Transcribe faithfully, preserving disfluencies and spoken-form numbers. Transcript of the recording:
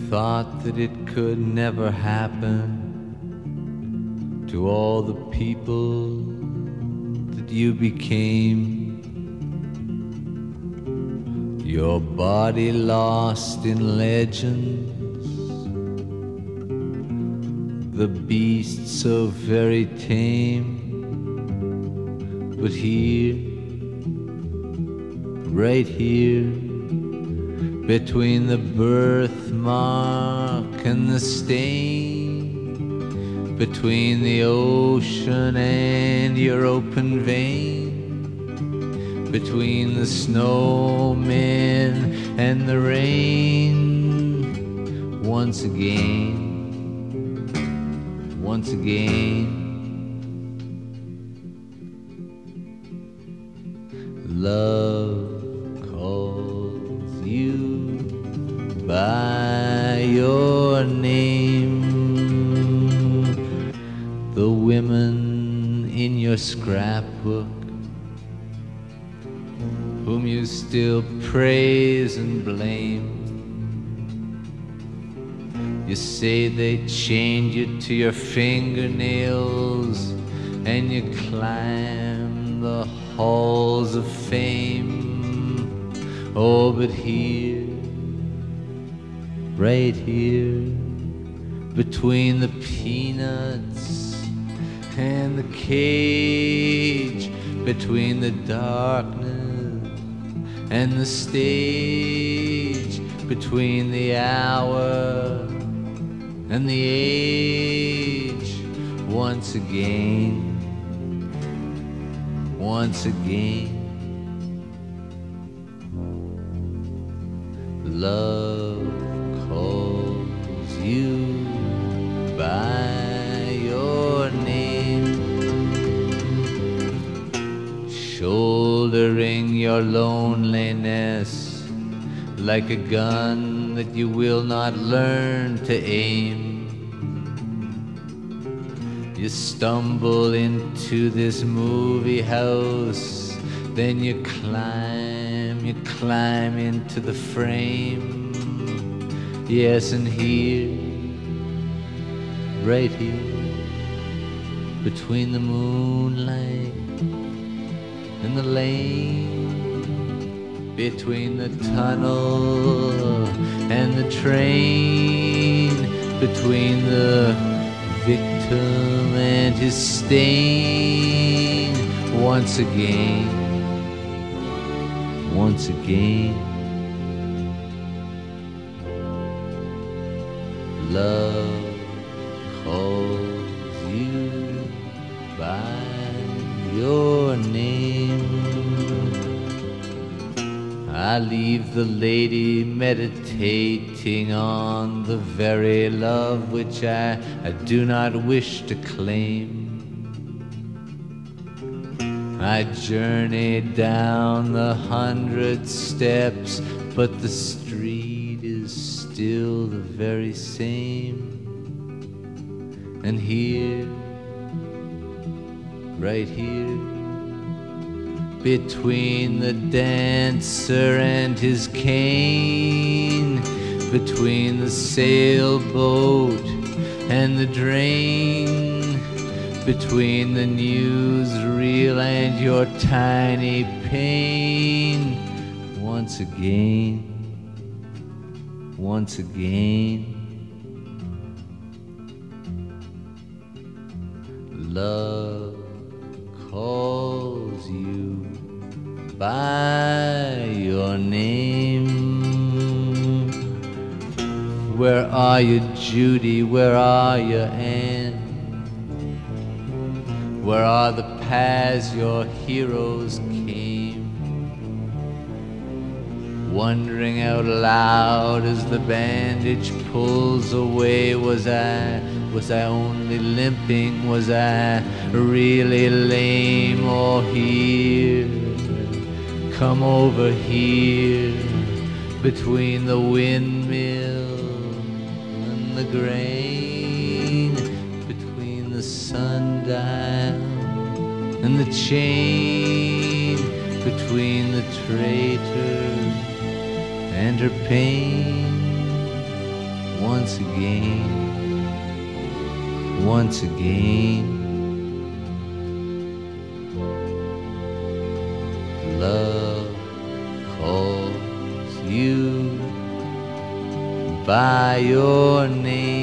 thought that it could never happen to all the people that you became. Your body lost in legends, the beast so very tame. But here, right here, between the birthmark and the stain, between the ocean and your open vein, between the snowmen and the rain, once again, once again, love calls you by your name. The women in your scrapbook, whom you still praise and blame, you say they chained you to your fingernails, and you climb the halls of fame. Oh, but here, right here, between the peanuts and the cage, between the darkness and the stage, between the hour and the age, once again, once again, love calls you by your name, shouldering your loneliness like a gun that you will not learn to aim. You stumble into this movie house, then you climb, you climb into the frame. Yes, and here, right here, between the moonlight and the lane, between the tunnel and the train, between the victim and his stain, once again, once again, love calls you by your name. I leave the lady meditating on the very love which I, I do not wish to claim. I journey down the hundred steps, but the street is still the very same. And here, right here, between the dancer and his cane, between the sailboat and the drain, between the newsreel and your tiny pain, once again, once again, love calls you by your name. Where are you, Judy? Where are you, Anne? Where are the paths your heroes came? Wondering out loud as the bandage pulls away, was I, was I only limping? Was I really lame? Or here, come over here, between the windmill and the grain, between the sundial and the chain, between the traitor and her pain, once again, once again. Love calls you by your name.